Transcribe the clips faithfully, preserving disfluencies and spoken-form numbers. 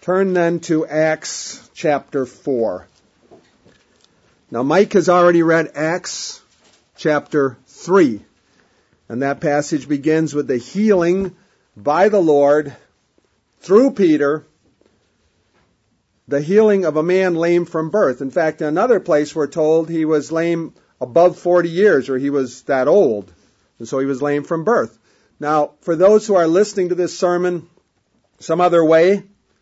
Turn then to Acts chapter four. Now Mike has already read Acts chapter three. And that passage begins with the healing by the Lord through Peter, the healing of a man lame from birth. In fact, in another place we're told he was lame above forty years, or he was that old. And so he was lame from birth. Now, for those who are listening to this sermon some other way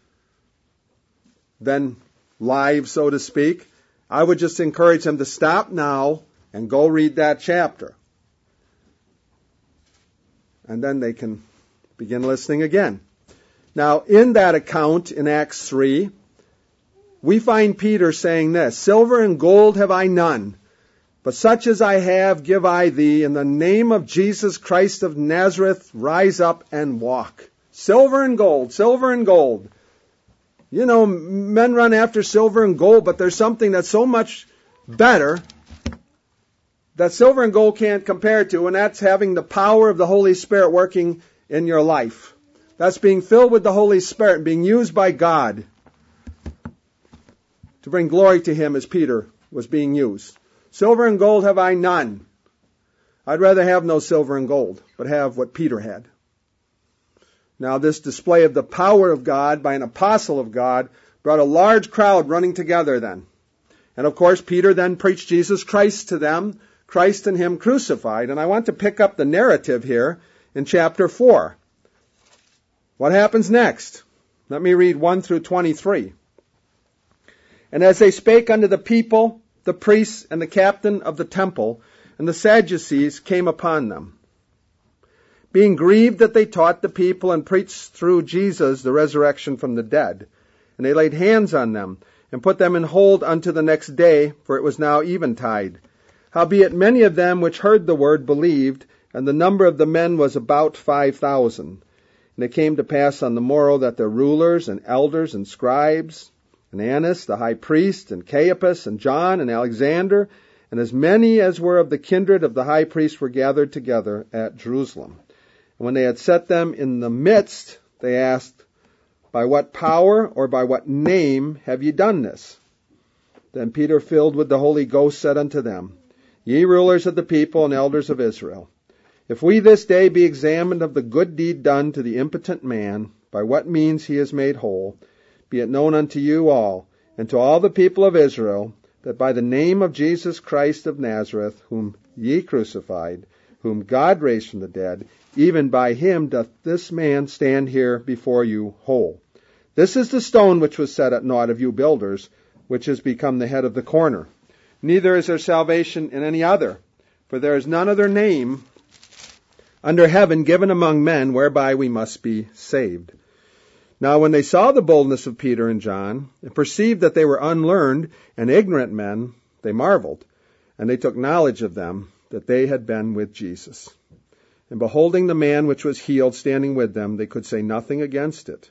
than live, so to speak, I would just encourage them to stop now and go read that chapter. And then they can begin listening again. Now, in that account in Acts three, we find Peter saying this, "Silver and gold have I none, but such as I have give I thee. In the name of Jesus Christ of Nazareth, rise up and walk." Silver and gold, silver and gold. You know, men run after silver and gold, but there's something that's so much better that silver and gold can't compare to, and that's having the power of the Holy Spirit working in your life. That's being filled with the Holy Spirit and being used by God to bring glory to Him as Peter was being used. Silver and gold have I none. I'd rather have no silver and gold, but have what Peter had. Now, this display of the power of God by an apostle of God brought a large crowd running together then. And of course, Peter then preached Jesus Christ to them, Christ and Him crucified. And I want to pick up the narrative here in chapter four. What happens next? Let me read one through twenty-three. "And as they spake unto the people, the priests and the captain of the temple and the Sadducees came upon them, being grieved that they taught the people and preached through Jesus the resurrection from the dead. And they laid hands on them, and put them in hold unto the next day, for it was now eventide. Howbeit many of them which heard the word believed, and the number of the men was about five thousand. And it came to pass on the morrow that the rulers and elders and scribes, and Annas the high priest, and Caiaphas, and John, and Alexander, and as many as were of the kindred of the high priest were gathered together at Jerusalem. And when they had set them in the midst, they asked, By what power or by what name have ye done this? Then Peter, filled with the Holy Ghost, said unto them, Ye rulers of the people and elders of Israel, if we this day be examined of the good deed done to the impotent man, by what means he is made whole, be it known unto you all, and to all the people of Israel, that by the name of Jesus Christ of Nazareth, whom ye crucified, whom God raised from the dead, even by him doth this man stand here before you whole. This is the stone which was set at naught of you builders, which is become the head of the corner. Neither is there salvation in any other, for there is none other name under heaven given among men whereby we must be saved. Now when they saw the boldness of Peter and John, and perceived that they were unlearned and ignorant men, they marveled, and they took knowledge of them, that they had been with Jesus. And beholding the man which was healed standing with them, they could say nothing against it.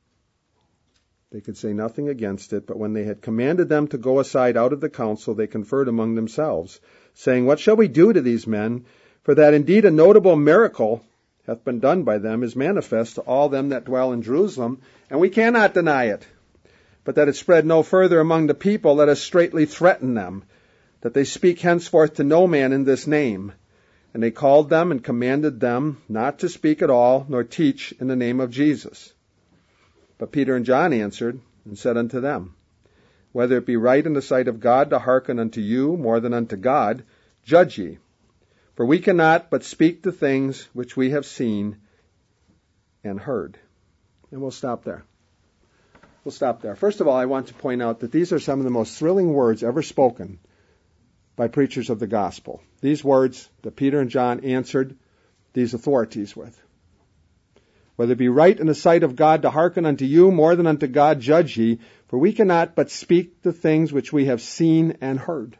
They could say nothing against it, but when they had commanded them to go aside out of the council, they conferred among themselves, saying, What shall we do to these men? For that indeed a notable miracle hath been done by them is manifest to all them that dwell in Jerusalem, and we cannot deny it. But that it spread no further among the people, let us straitly threaten them, that they speak henceforth to no man in this name. And they called them and commanded them not to speak at all, nor teach in the name of Jesus. But Peter and John answered and said unto them, Whether it be right in the sight of God to hearken unto you more than unto God, judge ye. For we cannot but speak the things which we have seen and heard. And we'll stop there. We'll stop there. First of all, I want to point out that these are some of the most thrilling words ever spoken by preachers of the gospel. These words that Peter and John answered these authorities with. Whether it be right in the sight of God to hearken unto you more than unto God, judge ye, for we cannot but speak the things which we have seen and heard.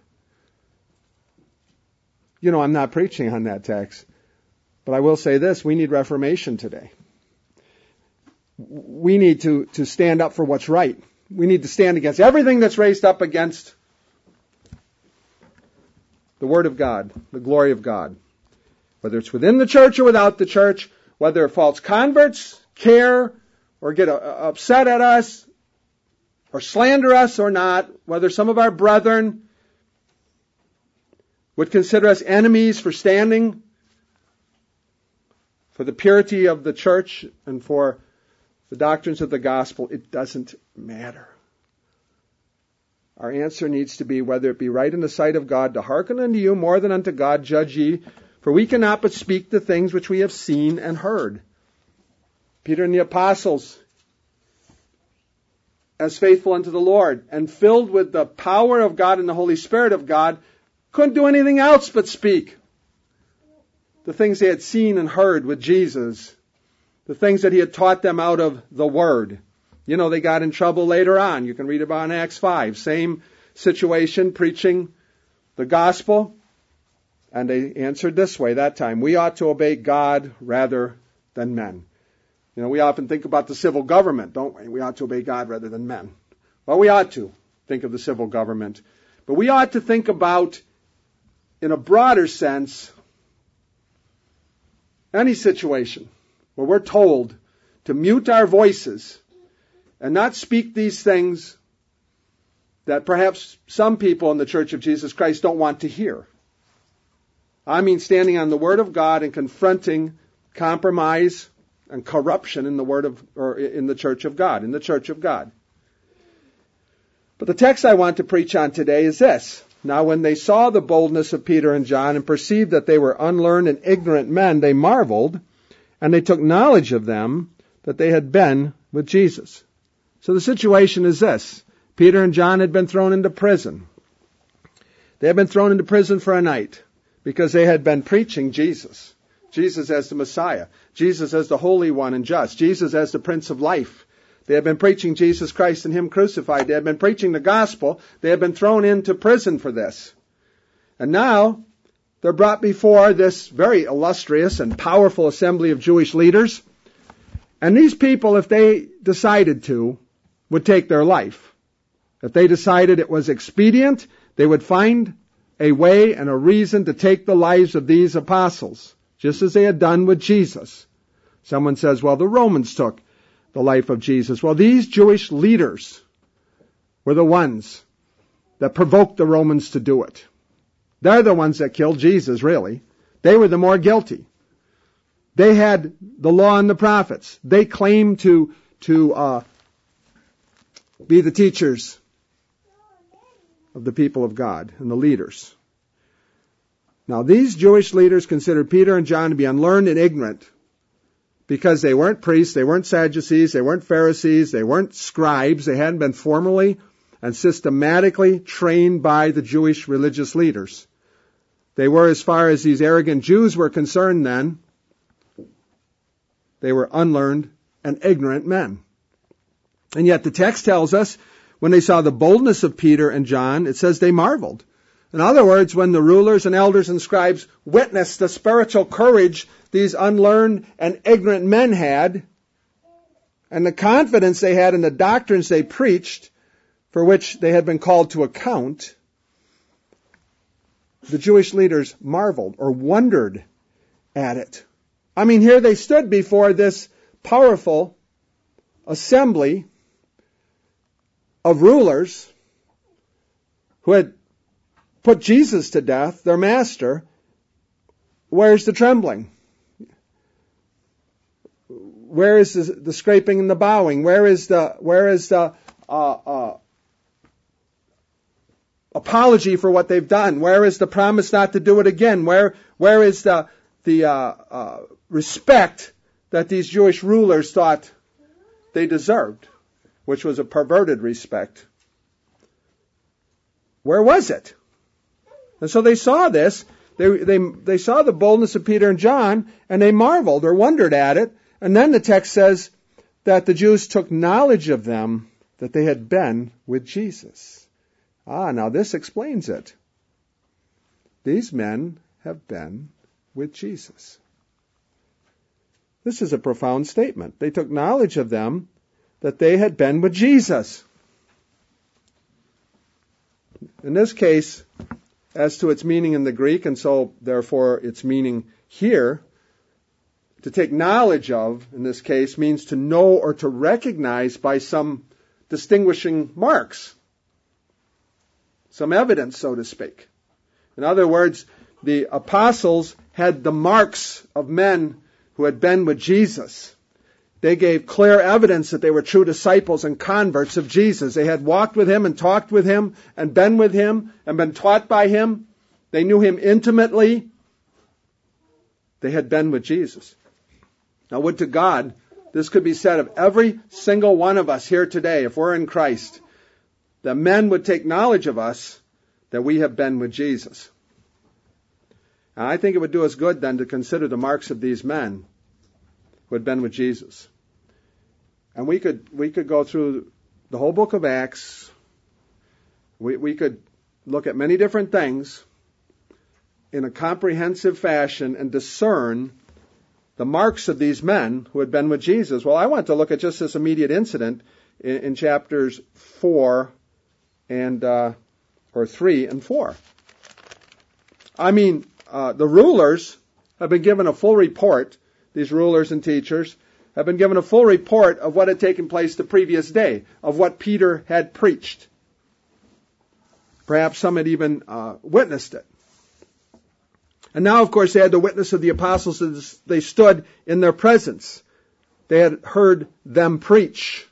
You know, I'm not preaching on that text, but I will say this, we need reformation today. We need to, to stand up for what's right. We need to stand against everything that's raised up against the Word of God, the glory of God. Whether it's within the church or without the church, whether false converts care or get uh, upset at us, or slander us or not, whether some of our brethren would consider us enemies for standing for the purity of the church and for the doctrines of the gospel, it doesn't matter. Our answer needs to be, whether it be right in the sight of God to hearken unto you more than unto God, judge ye, for we cannot but speak the things which we have seen and heard. Peter and the apostles, as faithful unto the Lord and filled with the power of God and the Holy Spirit of God, couldn't do anything else but speak the things they had seen and heard with Jesus, the things that he had taught them out of the Word. You know, they got in trouble later on. You can read about in Acts five. Same situation, preaching the gospel. And they answered this way that time: we ought to obey God rather than men. You know, we often think about the civil government, don't we? We ought to obey God rather than men. Well, we ought to think of the civil government. But we ought to think about, in a broader sense, any situation where we're told to mute our voices and not speak these things that perhaps some people in the Church of Jesus Christ don't want to hear. I mean, standing on the Word of God and confronting compromise and corruption in the Word of, or in the Church of God, in the Church of God. But the text I want to preach on today is this: now when they saw the boldness of Peter and John and perceived that they were unlearned and ignorant men, they marveled, and they took knowledge of them that they had been with Jesus. So the situation is this: Peter and John had been thrown into prison. They had been thrown into prison for a night because they had been preaching Jesus. Jesus as the Messiah. Jesus as the Holy One and just. Jesus as the Prince of Life. They had been preaching Jesus Christ and Him crucified. They had been preaching the gospel. They had been thrown into prison for this. And now they're brought before this very illustrious and powerful assembly of Jewish leaders. And these people, if they decided to, would take their life. If they decided it was expedient, they would find a way and a reason to take the lives of these apostles, just as they had done with Jesus. Someone says, well, the Romans took the life of Jesus. Well, these Jewish leaders were the ones that provoked the Romans to do it. They're the ones that killed Jesus, really. They were the more guilty. They had the law and the prophets. They claimed to, to uh, be the teachers of the people of God and the leaders. Now, these Jewish leaders considered Peter and John to be unlearned and ignorant because they weren't priests, they weren't Sadducees, they weren't Pharisees, they weren't scribes. They hadn't been formally and systematically trained by the Jewish religious leaders. They were, as far as these arrogant Jews were concerned then, they were unlearned and ignorant men. And yet the text tells us, when they saw the boldness of Peter and John, it says they marveled. In other words, when the rulers and elders and scribes witnessed the spiritual courage these unlearned and ignorant men had, and the confidence they had in the doctrines they preached, for which they had been called to account, the Jewish leaders marveled or wondered at it. I mean, here they stood before this powerful assembly of rulers who had put Jesus to death, their master. Where's the trembling? Where is the, the scraping and the bowing? Where is the where is the uh, uh, apology for what they've done? Where is the promise not to do it again? Where where is the the uh, uh, respect that these Jewish rulers thought they deserved, which was a perverted respect? Where was it? And so they saw this. They, they, they saw the boldness of Peter and John, and they marveled or wondered at it. And then the text says that the Jews took knowledge of them that they had been with Jesus. Ah, now this explains it. These men have been with Jesus. This is a profound statement. They took knowledge of them that they had been with Jesus. In this case, as to its meaning in the Greek, and so therefore its meaning here, to take knowledge of, in this case, means to know or to recognize by some distinguishing marks. Some evidence, so to speak. In other words, the apostles had the marks of men who had been with Jesus. They gave clear evidence that they were true disciples and converts of Jesus. They had walked with him and talked with him and been with him and been taught by him. They knew him intimately. They had been with Jesus. Now, would to God, this could be said of every single one of us here today, if we're in Christ, that men would take knowledge of us that we have been with Jesus. Now, I think it would do us good then to consider the marks of these men who had been with Jesus. And we could we could go through the whole book of Acts. We we could look at many different things in a comprehensive fashion and discern the marks of these men who had been with Jesus. Well, I want to look at just this immediate incident in, in chapters four and uh, or three and four. I mean, uh, the rulers have been given a full report. These rulers and teachers have been given a full report of what had taken place the previous day, of what Peter had preached. Perhaps some had even uh, witnessed it. And now, of course, they had the witness of the apostles as they stood in their presence. They had heard them preach.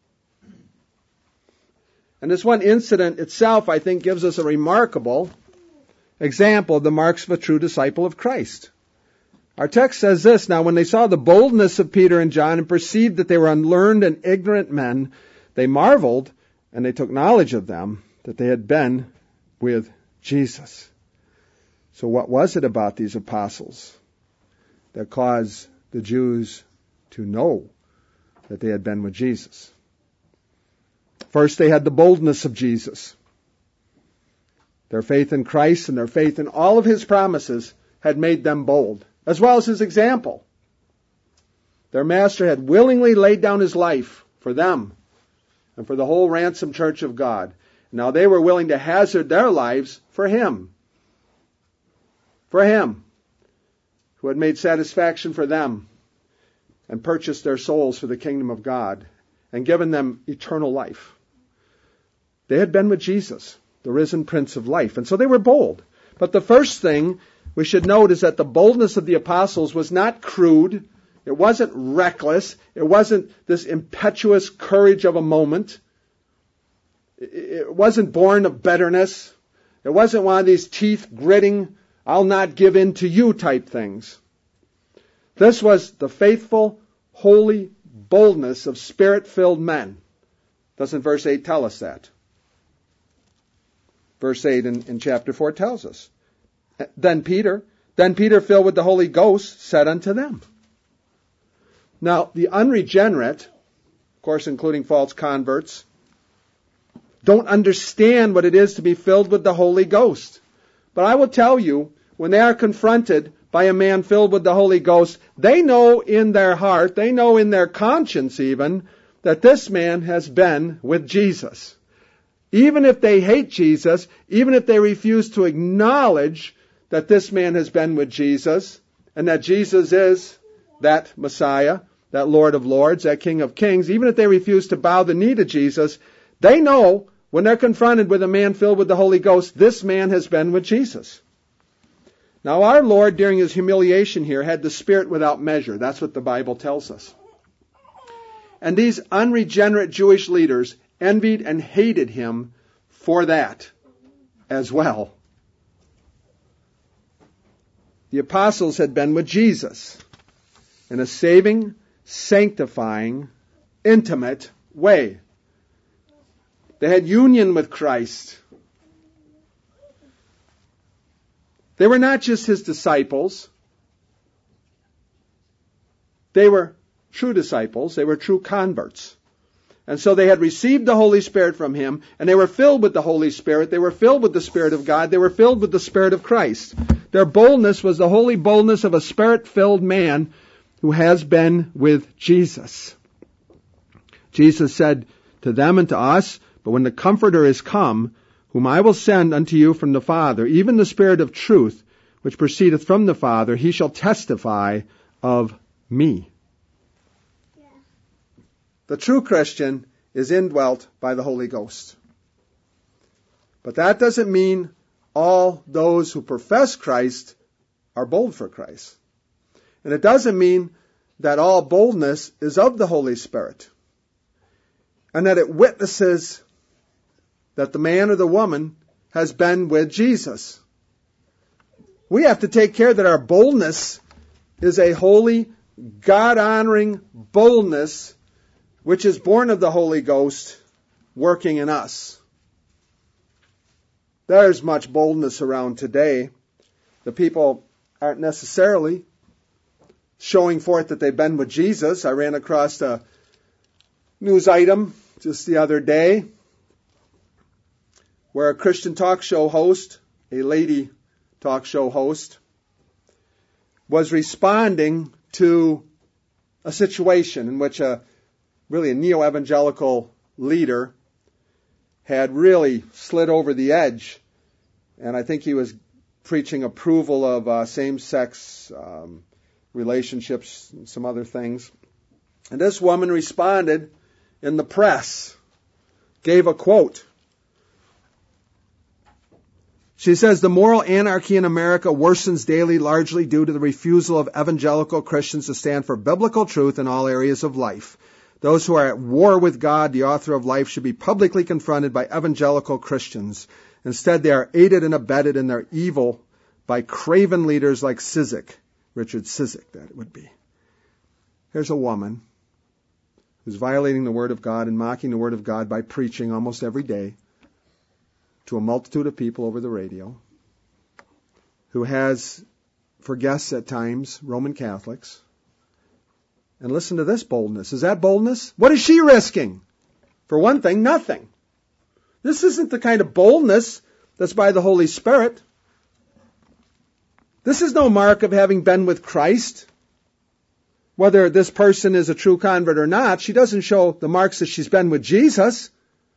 And this one incident itself, I think, gives us a remarkable example of the marks of a true disciple of Christ. Our text says this: "Now when they saw the boldness of Peter and John and perceived that they were unlearned and ignorant men, they marveled, and they took knowledge of them, that they had been with Jesus." So what was it about these apostles that caused the Jews to know that they had been with Jesus? First, they had the boldness of Jesus. Their faith in Christ and their faith in all of his promises had made them bold, as well as his example. Their master had willingly laid down his life for them and for the whole ransomed church of God. Now they were willing to hazard their lives for him. For him, who had made satisfaction for them and purchased their souls for the kingdom of God and given them eternal life. They had been with Jesus, the risen Prince of Life, and so they were bold. But the first thing we should note is that the boldness of the apostles was not crude. It wasn't reckless. It wasn't this impetuous courage of a moment. It wasn't born of bitterness. It wasn't one of these teeth-gritting, I'll not give in to you type things. This was the faithful, holy boldness of Spirit-filled men. Doesn't verse eight tell us that? Verse eight in, in chapter four tells us. Then Peter, then Peter filled with the Holy Ghost said unto them. Now, the unregenerate, of course including false converts, don't understand what it is to be filled with the Holy Ghost. But I will tell you, when they are confronted by a man filled with the Holy Ghost, they know in their heart, they know in their conscience even, that this man has been with Jesus. Even if they hate Jesus, even if they refuse to acknowledge that this man has been with Jesus, and that Jesus is that Messiah, that Lord of Lords, that King of Kings, even if they refuse to bow the knee to Jesus, they know when they're confronted with a man filled with the Holy Ghost, this man has been with Jesus. Now our Lord, during his humiliation here, had the Spirit without measure. That's what the Bible tells us. And these unregenerate Jewish leaders envied and hated him for that as well. The apostles had been with Jesus in a saving, sanctifying, intimate way. They had union with Christ. They were not just his disciples. They were true disciples. They were true converts. And so they had received the Holy Spirit from him, and they were filled with the Holy Spirit. They were filled with the Spirit of God. They were filled with the Spirit of Christ. Their boldness was the holy boldness of a Spirit-filled man who has been with Jesus. Jesus said to them and to us, "But when the Comforter is come, whom I will send unto you from the Father, even the Spirit of truth, which proceedeth from the Father, he shall testify of me." The true Christian is indwelt by the Holy Ghost. But that doesn't mean all those who profess Christ are bold for Christ. And it doesn't mean that all boldness is of the Holy Spirit. And that it witnesses that the man or the woman has been with Jesus. We have to take care that our boldness is a holy, God-honoring boldness which is born of the Holy Ghost working in us. There's much boldness around today. The people aren't necessarily showing forth that they've been with Jesus. I ran across a news item just the other day where a Christian talk show host, a lady talk show host, was responding to a situation in which a really a neo-evangelical leader had really slid over the edge, and I think he was preaching approval of uh, same-sex um, relationships and some other things. And this woman responded in the press, gave a quote. She says, "The moral anarchy in America worsens daily largely due to the refusal of evangelical Christians to stand for biblical truth in all areas of life. Those who are at war with God, the author of life, should be publicly confronted by evangelical Christians. Instead, they are aided and abetted in their evil by craven leaders like Cizik." Richard Cizik, that would be. Here's a woman who's violating the Word of God and mocking the Word of God by preaching almost every day to a multitude of people over the radio, who has, for guests at times, Roman Catholics. And listen to this boldness. Is that boldness? What is she risking? For one thing, nothing. This isn't the kind of boldness that's by the Holy Spirit. This is no mark of having been with Christ. Whether this person is a true convert or not, she doesn't show the marks that she's been with Jesus.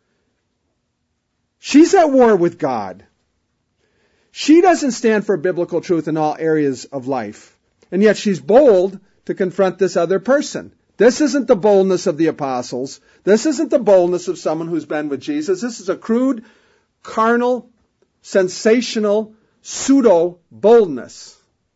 She's at war with God. She doesn't stand for biblical truth in all areas of life. And yet she's bold to confront this other person. This isn't the boldness of the apostles. This isn't the boldness of someone who's been with Jesus. This is a crude, carnal, sensational, pseudo-boldness.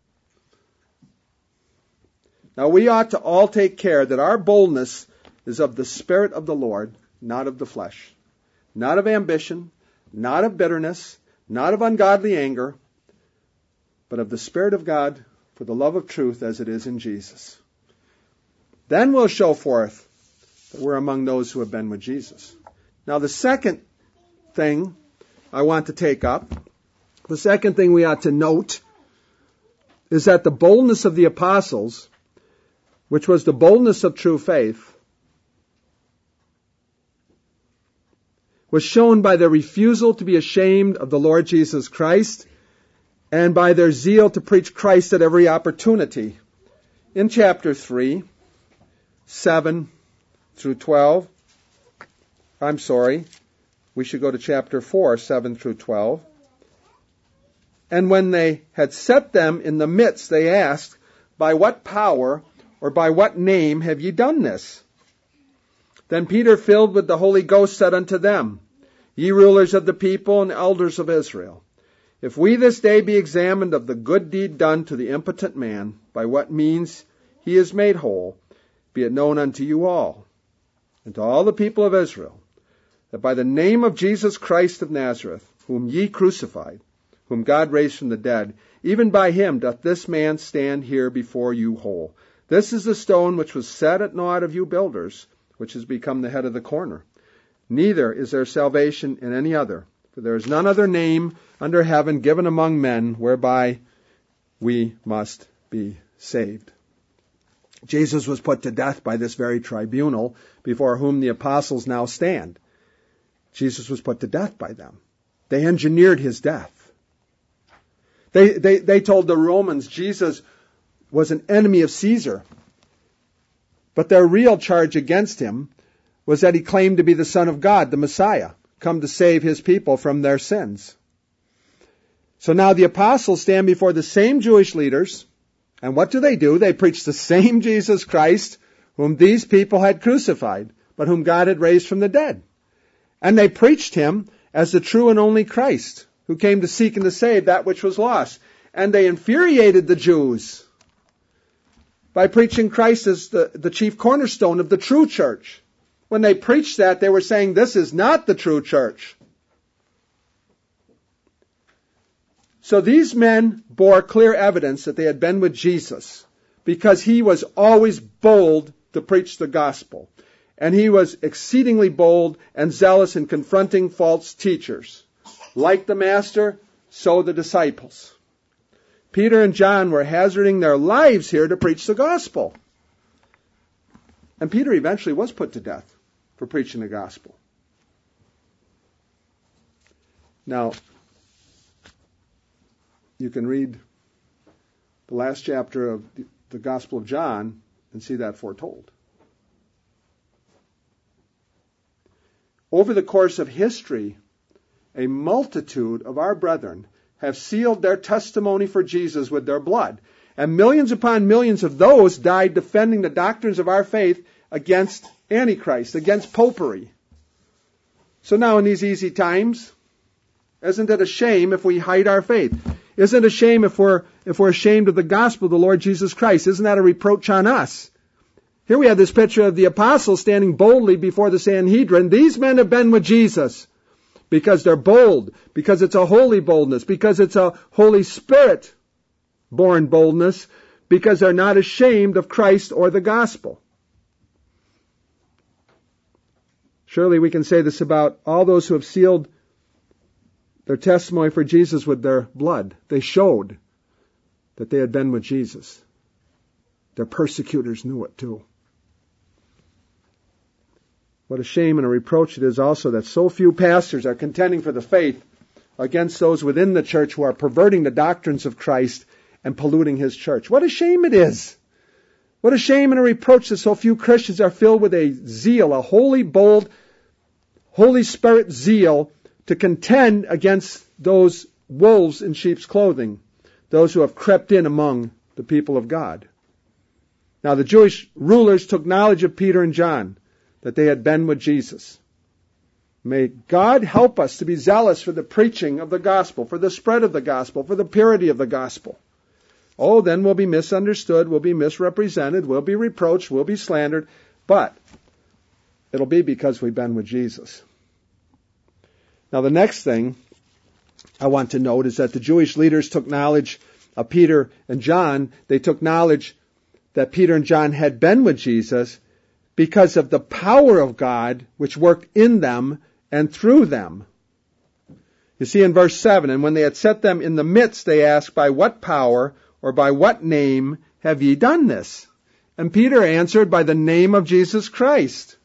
Now we ought to all take care that our boldness is of the Spirit of the Lord, not of the flesh. Not of ambition, not of bitterness, not of ungodly anger, but of the Spirit of God for the love of truth as it is in Jesus. Then we'll show forth that we're among those who have been with Jesus. Now the second thing I want to take up, the second thing we ought to note, is that the boldness of the apostles, which was the boldness of true faith, was shown by their refusal to be ashamed of the Lord Jesus Christ and by their zeal to preach Christ at every opportunity. In chapter three, seven through twelve, I'm sorry, we should go to chapter four, seven through twelve. "And when they had set them in the midst, they asked, 'By what power or by what name have ye done this?' Then Peter, filled with the Holy Ghost, said unto them, 'Ye rulers of the people and elders of Israel, if we this day be examined of the good deed done to the impotent man, by what means he is made whole, be it known unto you all, and to all the people of Israel, that by the name of Jesus Christ of Nazareth, whom ye crucified, whom God raised from the dead, even by him doth this man stand here before you whole. This is the stone which was set at naught of you builders, which has become the head of the corner. Neither is there salvation in any other, for there is none other name under heaven given among men whereby we must be saved.'" Jesus was put to death by this very tribunal before whom the apostles now stand. Jesus was put to death by them. They engineered his death. They, they, they told the Romans Jesus was an enemy of Caesar. But their real charge against him was that he claimed to be the Son of God, the Messiah, come to save his people from their sins. So now the apostles stand before the same Jewish leaders, and what do they do? They preach the same Jesus Christ whom these people had crucified. but whom God had raised from the dead. And they preached him as the true and only Christ, who came to seek and to save that which was lost. And they infuriated the Jews by preaching Christ as the, the chief cornerstone of the true church. When they preached that, they were saying, this is not the true church. So these men bore clear evidence that they had been with Jesus, because he was always bold to preach the gospel. And he was exceedingly bold and zealous in confronting false teachers. Like the Master, so the disciples. Peter and John were hazarding their lives here to preach the gospel. And Peter eventually was put to death for preaching the gospel. Now, you can read the last chapter of the Gospel of John and see that foretold. Over the course of history, a multitude of our brethren have sealed their testimony for Jesus with their blood. And millions upon millions of those died defending the doctrines of our faith against Antichrist, against popery. So now in these easy times, isn't it a shame if we hide our faith? Isn't it a shame if we're, if we're ashamed of the gospel of the Lord Jesus Christ? Isn't that a reproach on us? Here we have this picture of the apostles standing boldly before the Sanhedrin. These men have been with Jesus because they're bold, because it's a holy boldness, because it's a Holy Spirit-born boldness, because they're not ashamed of Christ or the gospel. Surely we can say this about all those who have sealed their testimony for Jesus with their blood. They showed that they had been with Jesus. Their persecutors knew it too. What a shame and a reproach it is also that so few pastors are contending for the faith against those within the church who are perverting the doctrines of Christ and polluting his church. What a shame it is. What a shame and a reproach that so few Christians are filled with a zeal, a holy, bold, Holy Spirit zeal to contend against those wolves in sheep's clothing, those who have crept in among the people of God. Now the Jewish rulers took knowledge of Peter and John, that they had been with Jesus. May God help us to be zealous for the preaching of the gospel, for the spread of the gospel, for the purity of the gospel. Oh, then we'll be misunderstood, we'll be misrepresented, we'll be reproached, we'll be slandered, but it'll be because we've been with Jesus. Now the next thing I want to note is that the Jewish leaders took knowledge of Peter and John. They took knowledge that Peter and John had been with Jesus because of the power of God which worked in them and through them. You see in verse seven, and when they had set them in the midst, they asked, by what power or by what name have ye done this? And Peter answered, by the name of Jesus Christ.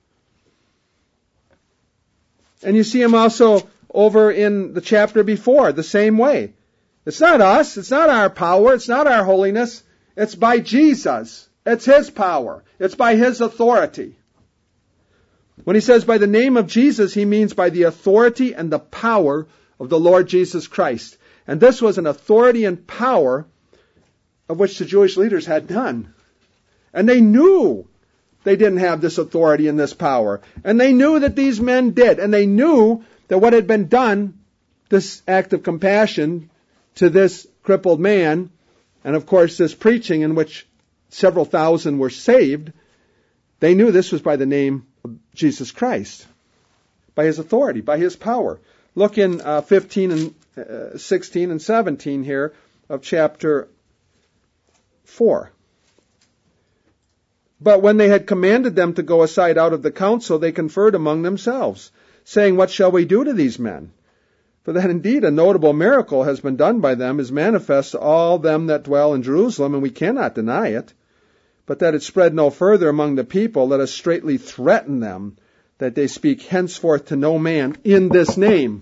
And you see him also over in the chapter before, the same way. It's not us, it's not our power, it's not our holiness, it's by Jesus. It's his power. It's by his authority. When he says by the name of Jesus, he means by the authority and the power of the Lord Jesus Christ. And this was an authority and power of which the Jewish leaders had none. And they knew they didn't have this authority and this power. And they knew that these men did. And they knew that what had been done, this act of compassion to this crippled man, and of course this preaching in which several thousand were saved, they knew this was by the name of Jesus Christ, by his authority, by his power. Look in uh, fifteen and uh, sixteen and seventeen here of chapter four. But when they had commanded them to go aside out of the council, they conferred among themselves, saying, what shall we do to these men? For that indeed a notable miracle has been done by them, is manifest to all them that dwell in Jerusalem, and we cannot deny it. But that it spread no further among the people, let us straitly threaten them, that they speak henceforth to no man in this name.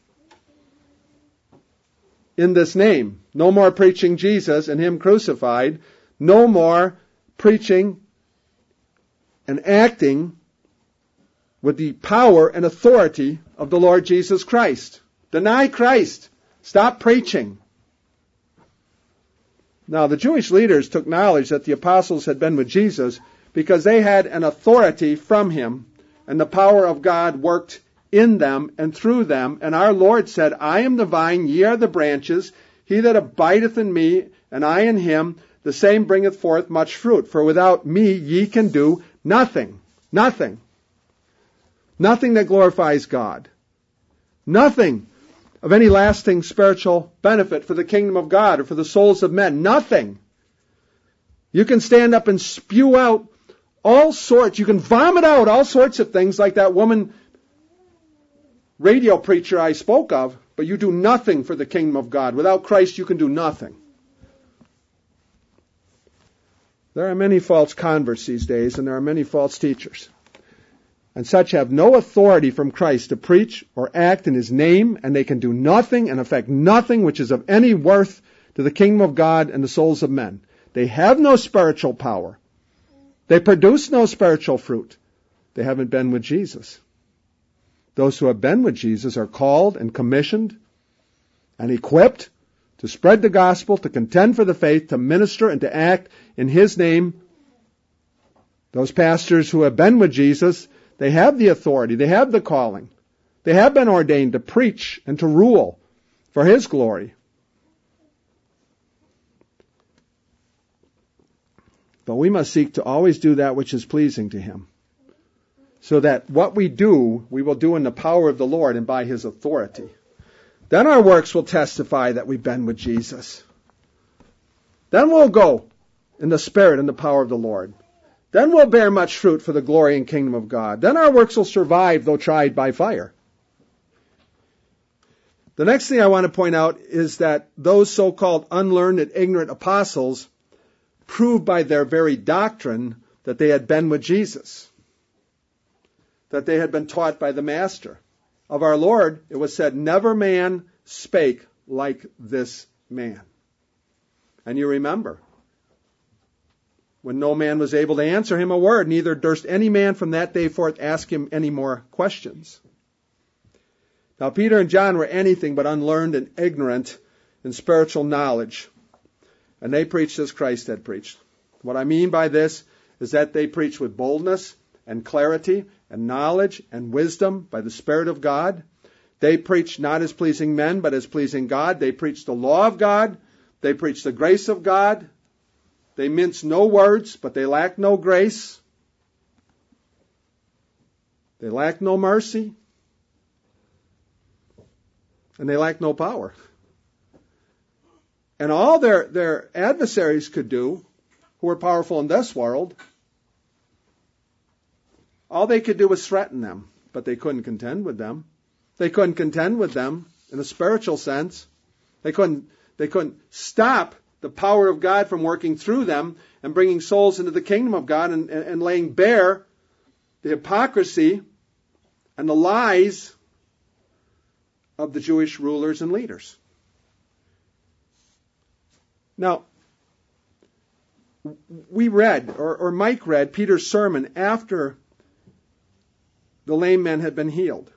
In this name. No more preaching Jesus and him crucified. No more preaching and acting with the power and authority of the Lord Jesus Christ. Deny Christ. Stop preaching. Now, the Jewish leaders took knowledge that the apostles had been with Jesus because they had an authority from him, and the power of God worked in them and through them. And our Lord said, I am the vine, ye are the branches. He that abideth in me, and I in him, the same bringeth forth much fruit. For without me ye can do nothing. Nothing. Nothing that glorifies God. Nothing of any lasting spiritual benefit for the kingdom of God or for the souls of men. Nothing. You can stand up and spew out all sorts. You can vomit out all sorts of things like that woman radio preacher I spoke of, but you do nothing for the kingdom of God. Without Christ, you can do nothing. There are many false converts these days, and there are many false teachers. And such have no authority from Christ to preach or act in his name, and they can do nothing and affect nothing which is of any worth to the kingdom of God and the souls of men. They have no spiritual power. They produce no spiritual fruit. They haven't been with Jesus. Those who have been with Jesus are called and commissioned and equipped to spread the gospel, to contend for the faith, to minister and to act in his name. Those pastors who have been with Jesus, they have the authority, they have the calling. They have been ordained to preach and to rule for his glory. But we must seek to always do that which is pleasing to him, so that what we do, we will do in the power of the Lord and by his authority. Then our works will testify that we've been with Jesus. Then we'll go in the Spirit and the power of the Lord. Then we'll bear much fruit for the glory and kingdom of God. Then our works will survive, though tried by fire. The next thing I want to point out is that those so-called unlearned and ignorant apostles proved by their very doctrine that they had been with Jesus, that they had been taught by the Master. Of our Lord, it was said, never man spake like this man. And you remember, when no man was able to answer him a word, neither durst any man from that day forth ask him any more questions. Now Peter and John were anything but unlearned and ignorant in spiritual knowledge, and they preached as Christ had preached. What I mean by this is that they preached with boldness and clarity and knowledge and wisdom by the Spirit of God. They preached not as pleasing men, but as pleasing God. They preached the law of God. They preached the grace of God. They minced no words, but they lacked no grace. They lacked no mercy. And they lacked no power. And all their, their adversaries could do, who were powerful in this world, all they could do was threaten them, but they couldn't contend with them. They couldn't contend with them in a spiritual sense. They couldn't, they couldn't stop the power of God from working through them and bringing souls into the kingdom of God and, and, and laying bare the hypocrisy and the lies of the Jewish rulers and leaders. Now, we read, or, or Mike read, Peter's sermon after the lame man had been healed.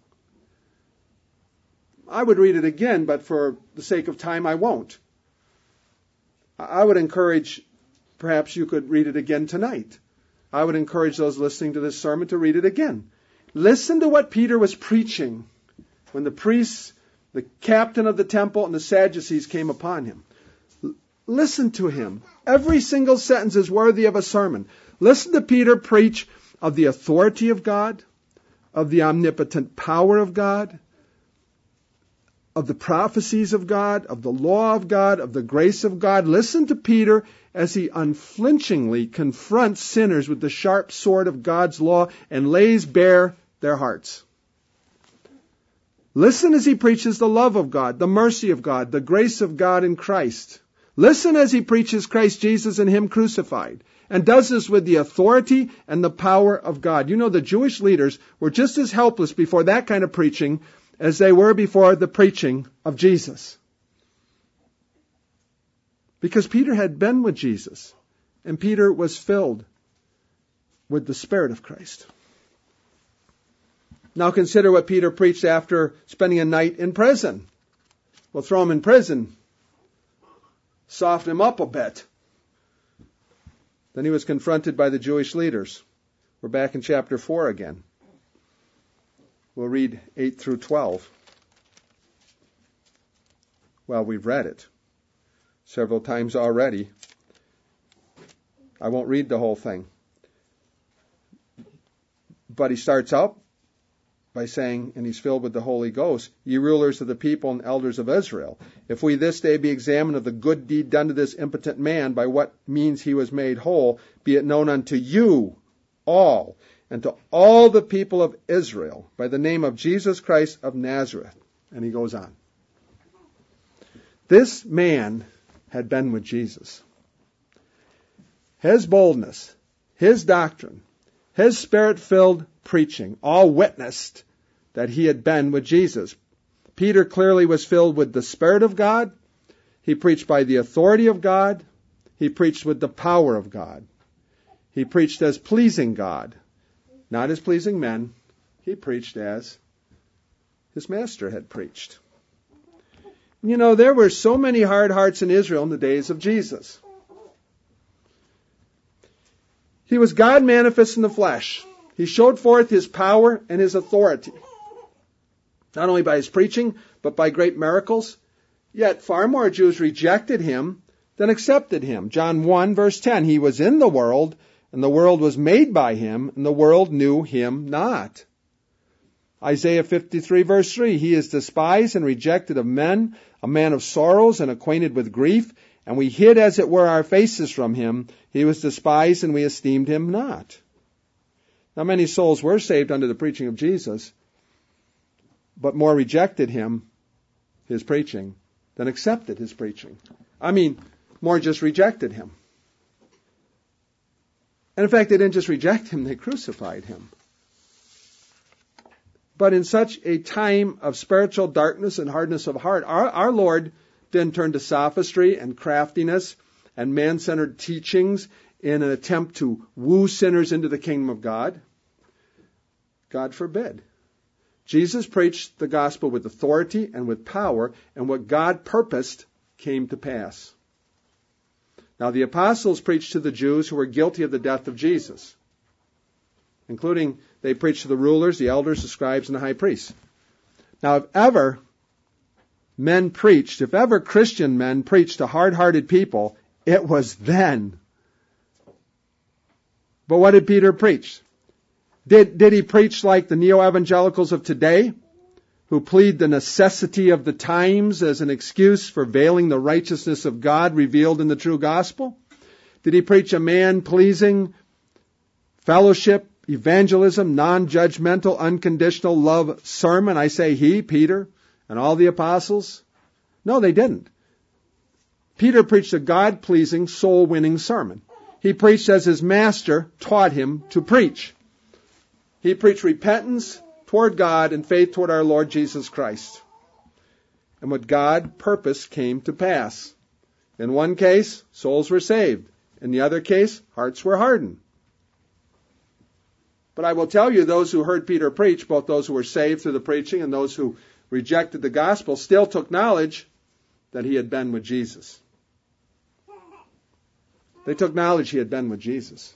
I would read it again, but for the sake of time, I won't. I would encourage, perhaps you could read it again tonight. I would encourage those listening to this sermon to read it again. Listen to what Peter was preaching when the priests, the captain of the temple, and the Sadducees came upon him. L- listen to him. Every single sentence is worthy of a sermon. Listen to Peter preach of the authority of God, of the omnipotent power of God, of the prophecies of God, of the law of God, of the grace of God. Listen to Peter as he unflinchingly confronts sinners with the sharp sword of God's law and lays bare their hearts. Listen as he preaches the love of God, the mercy of God, the grace of God in Christ. Listen as he preaches Christ Jesus and him crucified, and does this with the authority and the power of God. You know, the Jewish leaders were just as helpless before that kind of preaching as they were before the preaching of Jesus. Because Peter had been with Jesus, and Peter was filled with the Spirit of Christ. Now consider what Peter preached after spending a night in prison. We'll throw him in prison, soften him up a bit. Then he was confronted by the Jewish leaders. We're back in chapter four again. We'll read eight through twelve. Well, we've read it several times already. I won't read the whole thing. But he starts out by saying, and he's filled with the Holy Ghost, ye rulers of the people and elders of Israel, if we this day be examined of the good deed done to this impotent man, by what means he was made whole, be it known unto you all, and to all the people of Israel, by the name of Jesus Christ of Nazareth. And he goes on. This man had been with Jesus. His boldness, his doctrine, his spirit-filled preaching all witnessed that he had been with Jesus. Peter clearly was filled with the Spirit of God. He preached by the authority of God. He preached with the power of God. He preached as pleasing God, not as pleasing men. He preached as his master had preached. You know, there were so many hard hearts in Israel in the days of Jesus. He was God manifest in the flesh. He showed forth his power and his authority, not only by his preaching, but by great miracles. Yet far more Jews rejected him than accepted him. John one, verse ten, he was in the world, and the world was made by him, and the world knew him not. Isaiah fifty-three, verse three, he is despised and rejected of men, a man of sorrows and acquainted with grief, and we hid as it were our faces from him. He was despised and we esteemed him not. Now many souls were saved under the preaching of Jesus, but more rejected him, his preaching, than accepted his preaching. I mean, more just rejected him. And in fact, they didn't just reject him, they crucified him. But in such a time of spiritual darkness and hardness of heart, our, our Lord didn't turn to sophistry and craftiness and man-centered teachings in an attempt to woo sinners into the kingdom of God. God forbid. Jesus preached the gospel with authority and with power, and what God purposed came to pass. Now the apostles preached to the Jews who were guilty of the death of Jesus, including they preached to the rulers, the elders, the scribes, and the high priests. Now if ever men preached, if ever Christian men preached to hard-hearted people, it was then. But what did Peter preach? Did, did he preach like the neo-evangelicals of today, who plead the necessity of the times as an excuse for veiling the righteousness of God revealed in the true gospel? Did he preach a man-pleasing, fellowship, evangelism, non-judgmental, unconditional love sermon? I say he, Peter, and all the apostles? No, they didn't. Peter preached a God-pleasing, soul-winning sermon. He preached as his master taught him to preach. He preached repentance toward God and faith toward our Lord Jesus Christ. And what God purposed came to pass. In one case, souls were saved. In the other case, hearts were hardened. But I will tell you, those who heard Peter preach, both those who were saved through the preaching and those who rejected the gospel, still took knowledge that he had been with Jesus. They took knowledge he had been with Jesus.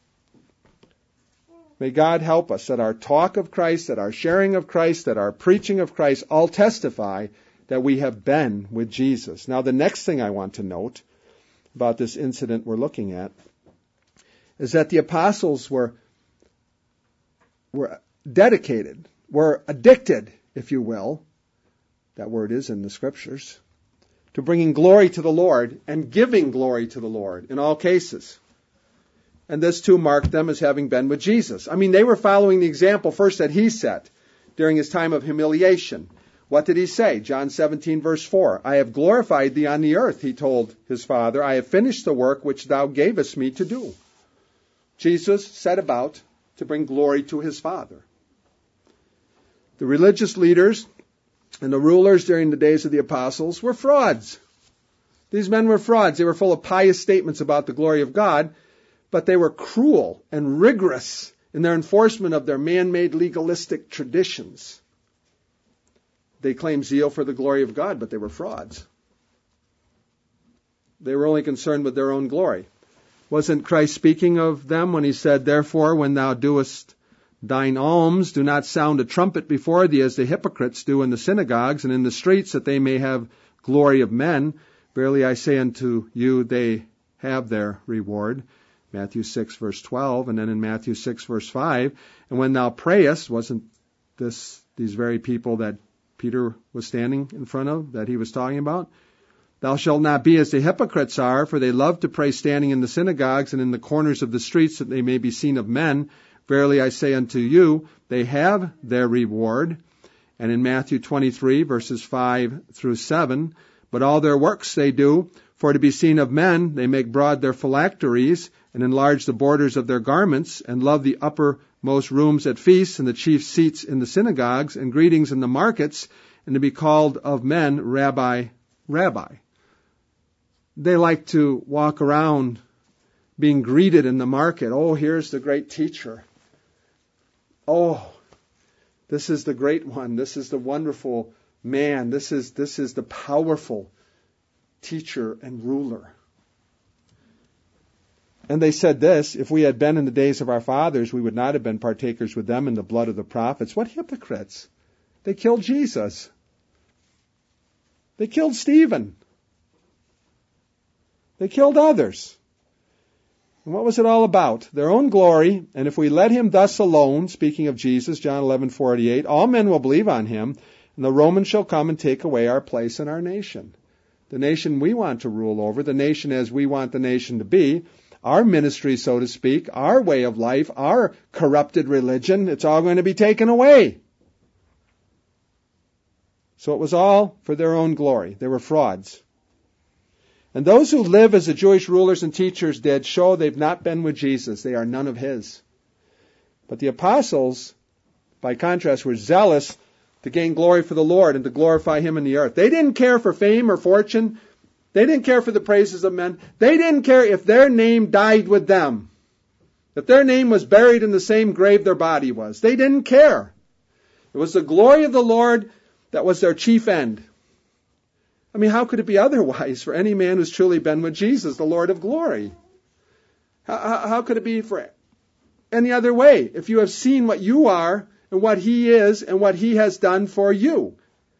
May God help us that our talk of Christ, that our sharing of Christ, that our preaching of Christ all testify that we have been with Jesus. Now, the next thing I want to note about this incident we're looking at is that the apostles were, were dedicated, were addicted, if you will, that word is in the Scriptures, to bringing glory to the Lord and giving glory to the Lord in all cases. And this too marked them as having been with Jesus. I mean, they were following the example first that he set during his time of humiliation. What did he say? John seventeen, verse four. I have glorified thee on the earth, he told his Father. I have finished the work which thou gavest me to do. Jesus set about to bring glory to his Father. The religious leaders and the rulers during the days of the apostles were frauds. These men were frauds. They were full of pious statements about the glory of God, but they were cruel and rigorous in their enforcement of their man-made legalistic traditions. They claimed zeal for the glory of God, but they were frauds. They were only concerned with their own glory. Wasn't Christ speaking of them when he said, therefore, when thou doest thine alms, do not sound a trumpet before thee as the hypocrites do in the synagogues and in the streets, that they may have glory of men. Verily I say unto you, they have their reward. Matthew six, verse twelve, and then in Matthew six, verse five, and when thou prayest, wasn't this these very people that Peter was standing in front of, that he was talking about? Thou shalt not be as the hypocrites are, for they love to pray standing in the synagogues and in the corners of the streets, that they may be seen of men. Verily I say unto you, they have their reward. And in Matthew twenty-three, verses five through seven, but all their works they do, for to be seen of men, they make broad their phylacteries, and enlarge the borders of their garments, and love the uppermost rooms at feasts, and the chief seats in the synagogues, and greetings in the markets, and to be called of men, Rabbi, Rabbi. They like to walk around being greeted in the market. Oh, here's the great teacher. Oh, this is the great one. This is the wonderful man. This is, this is the powerful teacher and ruler. And they said this, if we had been in the days of our fathers, we would not have been partakers with them in the blood of the prophets. What hypocrites! They killed Jesus. They killed Stephen. They killed others. And what was it all about? Their own glory. And if we let him thus alone, speaking of Jesus, John eleven forty-eight, all men will believe on him, and the Romans shall come and take away our place in our nation. The nation we want to rule over, the nation as we want the nation to be, our ministry, so to speak, our way of life, our corrupted religion, it's all going to be taken away. So it was all for their own glory. They were frauds. And those who live as the Jewish rulers and teachers did show they've not been with Jesus. They are none of his. But the apostles, by contrast, were zealous to gain glory for the Lord and to glorify him in the earth. They didn't care for fame or fortune. They didn't care for the praises of men. They didn't care if their name died with them. If their name was buried in the same grave their body was. They didn't care. It was the glory of the Lord that was their chief end. I mean, how could it be otherwise for any man who's truly been with Jesus, the Lord of glory? How, how, how could it be for any other way if you have seen what you are and what he is and what he has done for you?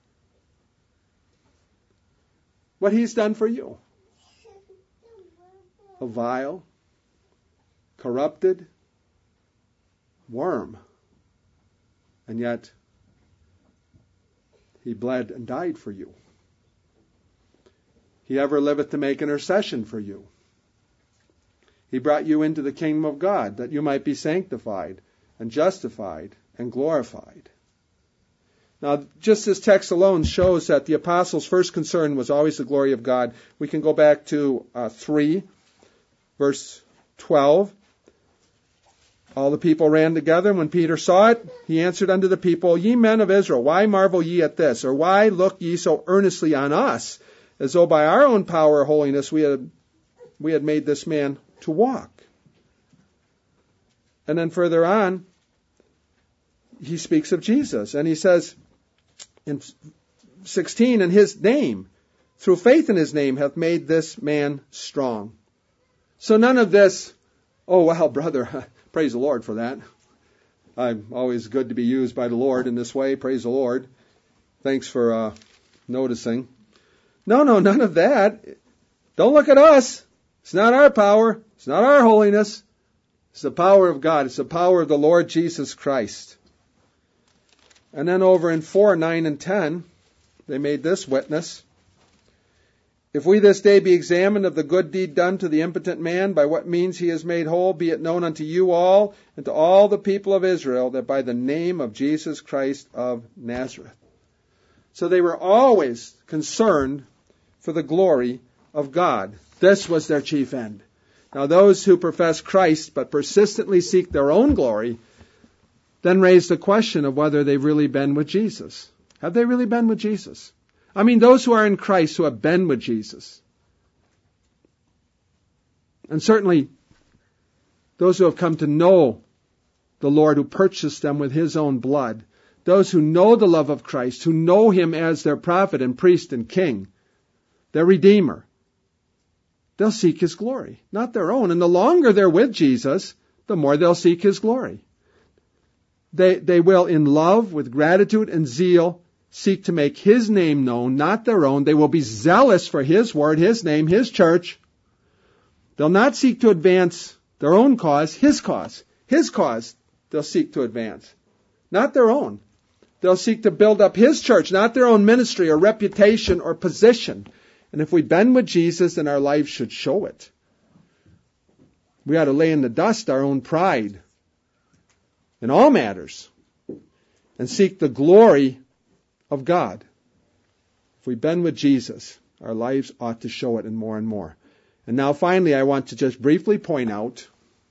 What he's done for you. A vile, corrupted worm. And yet, he bled and died for you. He ever liveth to make intercession for you. He brought you into the kingdom of God, that you might be sanctified and justified and glorified. Now, just this text alone shows that the apostles' first concern was always the glory of God. We can go back to uh, three, verse twelve. All the people ran together, and when Peter saw it, he answered unto the people, Ye men of Israel, why marvel ye at this? Or why look ye so earnestly on us, as though by our own power or holiness we had, we had made this man to walk? And then further on, he speaks of Jesus, and he says in sixteen, and his name, through faith in his name, hath made this man strong. So none of this, oh, well, brother, praise the Lord for that. I'm always good to be used by the Lord in this way. Praise the Lord. Thanks for uh, noticing. No, no, none of that. Don't look at us. It's not our power. It's not our holiness. It's the power of God. It's the power of the Lord Jesus Christ. And then over in four, nine, and ten, they made this witness. If we this day be examined of the good deed done to the impotent man, by what means he is made whole, be it known unto you all and to all the people of Israel, that by the name of Jesus Christ of Nazareth. So they were always concerned for the glory of God. This was their chief end. Now those who profess Christ but persistently seek their own glory then raise the question of whether they've really been with Jesus. Have they really been with Jesus? I mean, those who are in Christ who have been with Jesus. And certainly those who have come to know the Lord who purchased them with his own blood. Those who know the love of Christ, who know him as their prophet and priest and king, their Redeemer. they'll seek His glory, not their own. And the longer they're with Jesus, the more they'll seek His glory. They, they will, in love, with gratitude and zeal, seek to make His name known, not their own. They will be zealous for His word, His name, His church. They'll not seek to advance their own cause, His cause. His cause they'll seek to advance, not their own. They'll seek to build up His church, not their own ministry or reputation or position. And if we've been with Jesus, then our lives should show it. We ought to lay in the dust our own pride in all matters and seek the glory of God. If we've been with Jesus, our lives ought to show it, and more and more. And now finally, I want to just briefly point out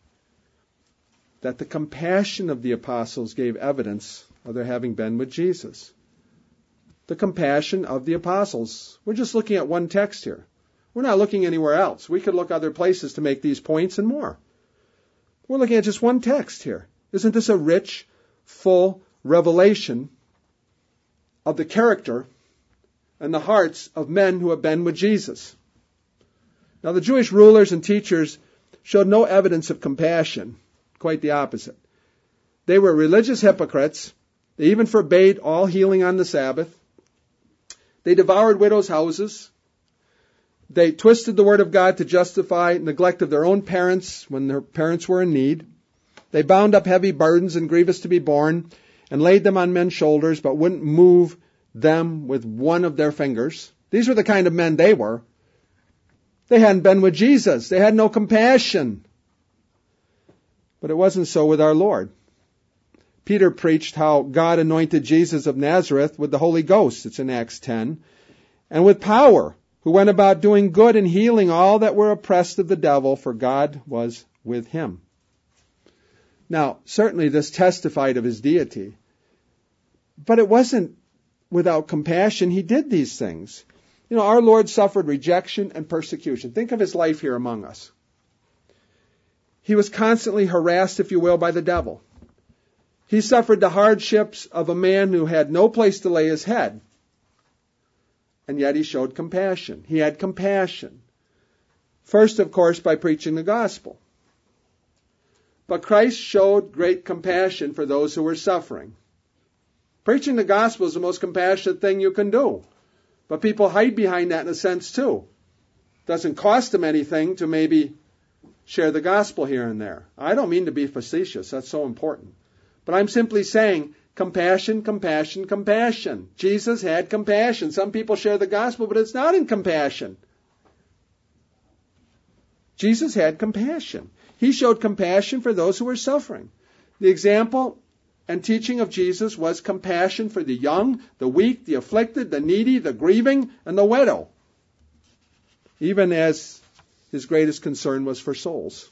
that the compassion of the apostles gave evidence of their having been with Jesus. The compassion of the apostles. We're just looking at one text here. We're not looking anywhere else. We could look other places to make these points and more. We're looking at just one text here. Isn't this a rich, full revelation of the character and the hearts of men who have been with Jesus? Now, the Jewish rulers and teachers showed no evidence of compassion. Quite the opposite. They were religious hypocrites. They even forbade all healing on the Sabbath. They devoured widows' houses. They twisted the word of God to justify neglect of their own parents when their parents were in need. They bound up heavy burdens and grievous to be borne and laid them on men's shoulders, but wouldn't move them with one of their fingers. These were the kind of men they were. They hadn't been with Jesus. They had no compassion. But it wasn't so with our Lord. Peter preached how God anointed Jesus of Nazareth with the Holy Ghost, it's in Acts ten, and with power, who went about doing good and healing all that were oppressed of the devil, for God was with him. Now, certainly this testified of His deity, but it wasn't without compassion He did these things. You know, our Lord suffered rejection and persecution. Think of His life here among us. He was constantly harassed, if you will, by the devil. He suffered the hardships of a man who had no place to lay his head. And yet He showed compassion. He had compassion. First, of course, by preaching the gospel. But Christ showed great compassion for those who were suffering. Preaching the gospel is the most compassionate thing you can do. But people hide behind that in a sense too. It doesn't cost them anything to maybe share the gospel here and there. I don't mean to be facetious. That's so important. But I'm simply saying compassion, compassion, compassion. Jesus had compassion. Some people share the gospel, but it's not in compassion. Jesus had compassion. He showed compassion for those who were suffering. The example and teaching of Jesus was compassion for the young, the weak, the afflicted, the needy, the grieving, and the widow. Even as His greatest concern was for souls.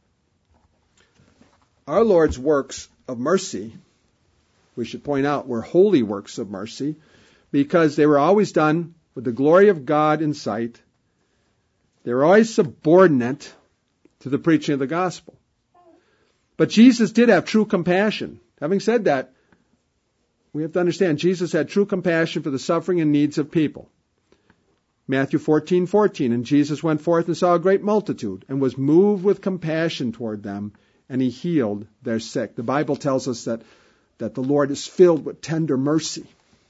Our Lord's works of mercy, we should point out, were holy works of mercy because they were always done with the glory of God in sight. They were always subordinate to the preaching of the gospel. But Jesus did have true compassion. Having said that, we have to understand Jesus had true compassion for the suffering and needs of people. Matthew fourteen fourteen, and Jesus went forth and saw a great multitude and was moved with compassion toward them, and He healed their sick. The Bible tells us that, that the Lord is filled with tender mercy.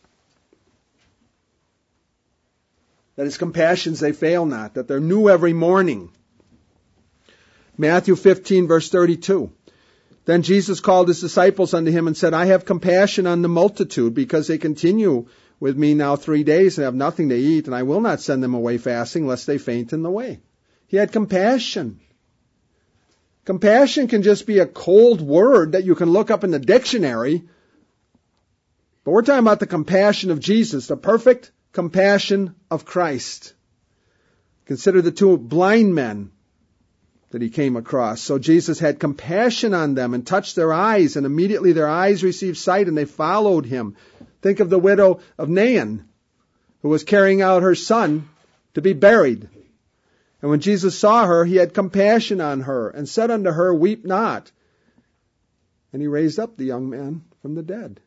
That His compassions, they fail not, that they're new every morning. Matthew fifteen verse thirty-two. Then Jesus called His disciples unto Him and said, I have compassion on the multitude, because they continue with me now three days and have nothing to eat, and I will not send them away fasting, lest they faint in the way. He had compassion. Compassion can just be a cold word that you can look up in the dictionary. But we're talking about the compassion of Jesus, the perfect compassion of Christ. Consider the two blind men that He came across. So Jesus had compassion on them and touched their eyes, and immediately their eyes received sight and they followed Him. Think of the widow of Nain, who was carrying out her son to be buried. And when Jesus saw her, He had compassion on her and said unto her, Weep not. And He raised up the young man from the dead.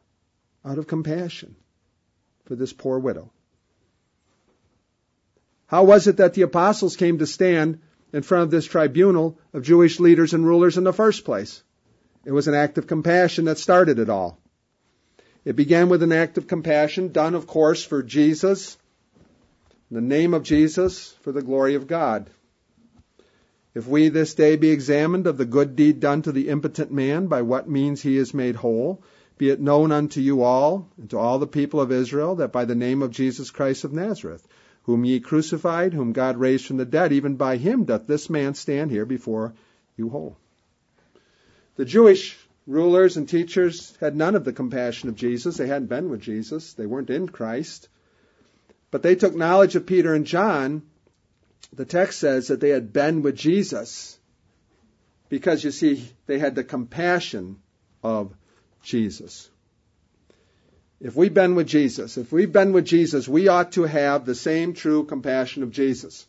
Out of compassion for this poor widow. How was it that the apostles came to stand in front of this tribunal of Jewish leaders and rulers in the first place? It was an act of compassion that started it all. It began with an act of compassion done, of course, for Jesus, in the name of Jesus, for the glory of God. If we this day be examined of the good deed done to the impotent man, by what means he is made whole, be it known unto you all, and to all the people of Israel, that by the name of Jesus Christ of Nazareth, whom ye crucified, whom God raised from the dead, even by him doth this man stand here before you whole. The Jewish rulers and teachers had none of the compassion of Jesus. They hadn't been with Jesus. They weren't in Christ. But they took knowledge of Peter and John. The text says that they had been with Jesus because, you see, they had the compassion of Jesus. If we've been with Jesus, if we've been with Jesus, we ought to have the same true compassion of Jesus.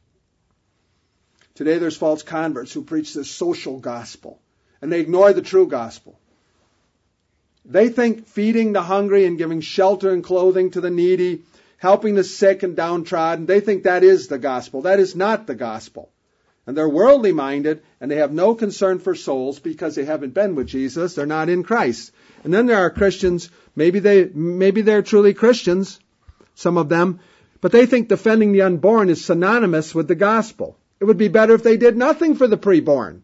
Today there's false converts who preach this social gospel, and they ignore the true gospel. They think feeding the hungry and giving shelter and clothing to the needy, helping the sick and downtrodden, they think that is the gospel. That is not the gospel. And they're worldly minded, and they have no concern for souls because they haven't been with Jesus. They're not in Christ. And then there are Christians, maybe they, maybe they're truly Christians, some of them, but they think defending the unborn is synonymous with the gospel. It would be better if they did nothing for the preborn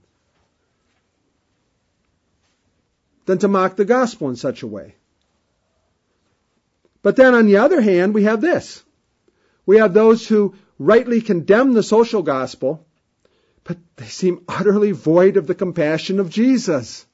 than to mock the gospel in such a way. But then on the other hand, we have this. We have those who rightly condemn the social gospel, but they seem utterly void of the compassion of Jesus.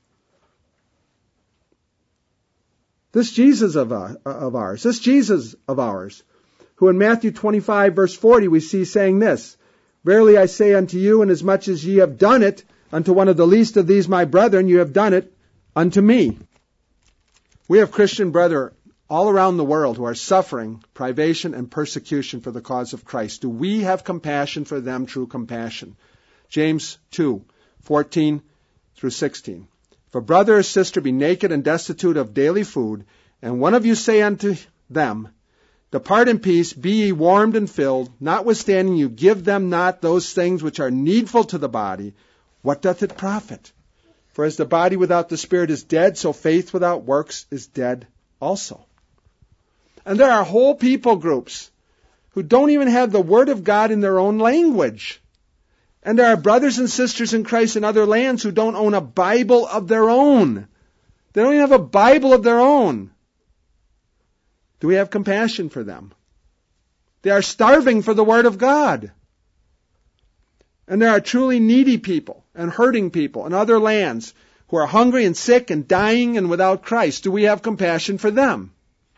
This Jesus of, our, of ours, this Jesus of ours, who in Matthew twenty-five, verse forty, we see saying this, Verily I say unto you, inasmuch as ye have done it unto one of the least of these my brethren, you have done it unto me. We have Christian brethren all around the world who are suffering privation and persecution for the cause of Christ. Do we have compassion for them, true compassion? James two, fourteen through sixteen. If a brother or sister be naked and destitute of daily food, and one of you say unto them, Depart in peace, be ye warmed and filled, notwithstanding you give them not those things which are needful to the body, what doth it profit? For as the body without the spirit is dead, so faith without works is dead also. And there are whole people groups who don't even have the Word of God in their own language. And there are brothers and sisters in Christ in other lands who don't own a Bible of their own. They don't even have a Bible of their own. Do we have compassion for them? They are starving for the Word of God. And there are truly needy people and hurting people in other lands who are hungry and sick and dying and without Christ. Do we have compassion for them?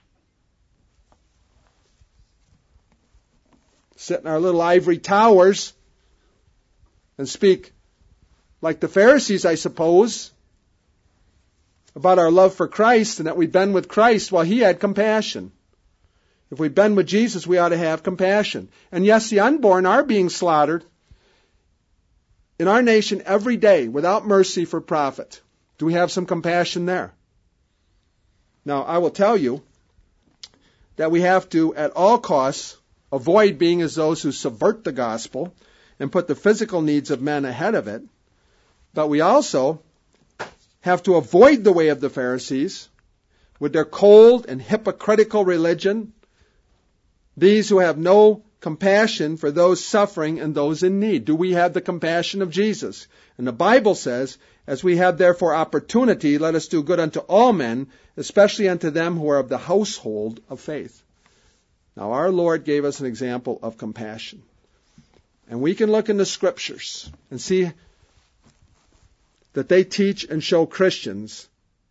Sit in our little ivory towers and speak like the Pharisees, I suppose, about our love for Christ and that we've been with Christ while He had compassion. If we've been with Jesus, we ought to have compassion. And yes, the unborn are being slaughtered in our nation every day without mercy for profit. Do we have some compassion there? Now, I will tell you that we have to, at all costs, avoid being as those who subvert the gospel and put the physical needs of men ahead of it. But we also have to avoid the way of the Pharisees with their cold and hypocritical religion, these who have no compassion for those suffering and those in need. Do we have the compassion of Jesus? And the Bible says, As we have therefore opportunity, let us do good unto all men, especially unto them who are of the household of faith. Now our Lord gave us an example of compassion. And we can look in the Scriptures and see that they teach and show Christians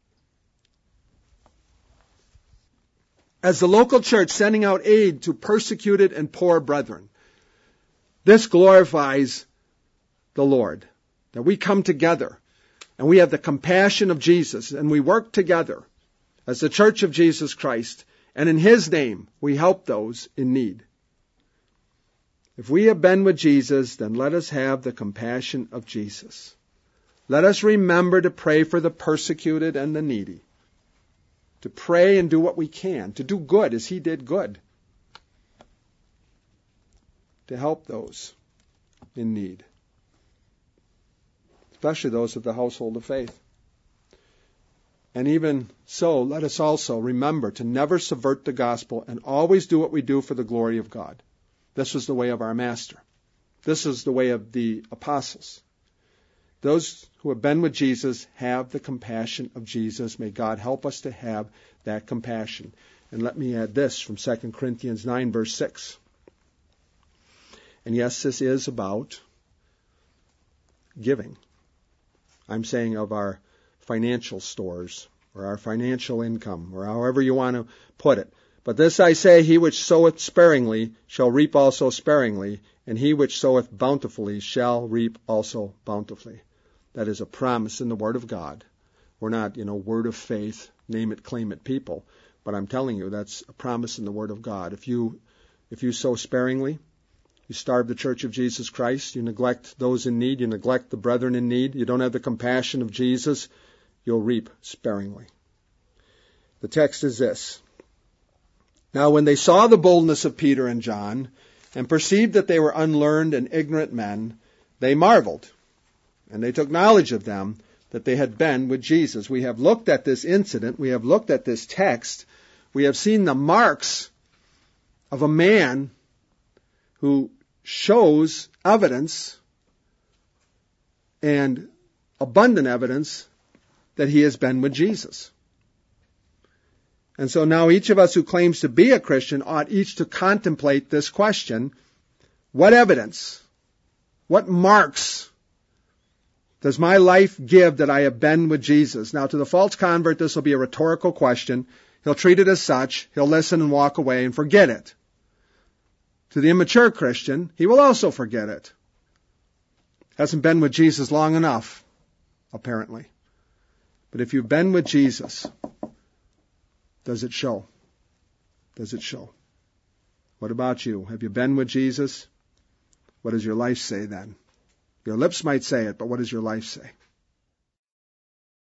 as the local church sending out aid to persecuted and poor brethren. This glorifies the Lord, that we come together and we have the compassion of Jesus and we work together as the church of Jesus Christ, and in His name we help those in need. If we have been with Jesus, then let us have the compassion of Jesus. Let us remember to pray for the persecuted and the needy. To pray and do what we can. To do good as He did good. to help those in need, especially those of the household of faith. And even so, let us also remember to never subvert the gospel and always do what we do for the glory of God. This was the way of our Master. This is the way of the apostles. Those who have been with Jesus have the compassion of Jesus. May God help us to have that compassion. And let me add this from Second Corinthians nine, verse six. And yes, this is about giving. I'm saying of our financial stores or our financial income or however you want to put it. But this I say, he which soweth sparingly shall reap also sparingly, and he which soweth bountifully shall reap also bountifully. That is a promise in the Word of God. We're not, you know, word of faith, name it, claim it people. But I'm telling you, that's a promise in the Word of God. If you, if you sow sparingly, you starve the Church of Jesus Christ, you neglect those in need, you neglect the brethren in need, you don't have the compassion of Jesus, you'll reap sparingly. The text is this. Now when they saw the boldness of Peter and John, and perceived that they were unlearned and ignorant men, they marveled, and they took knowledge of them, that they had been with Jesus. We have looked at this incident, we have looked at this text, we have seen the marks of a man who shows evidence and abundant evidence that he has been with Jesus. And so now each of us who claims to be a Christian ought each to contemplate this question. What evidence, what marks does my life give that I have been with Jesus? Now to the false convert this will be a rhetorical question. He'll treat it as such. He'll listen and walk away and forget it. To the immature Christian, he will also forget it. Hasn't been with Jesus long enough, apparently. But if you've been with Jesus, does it show? Does it show? What about you? Have you been with Jesus? What does your life say then? Your lips might say it, but what does your life say?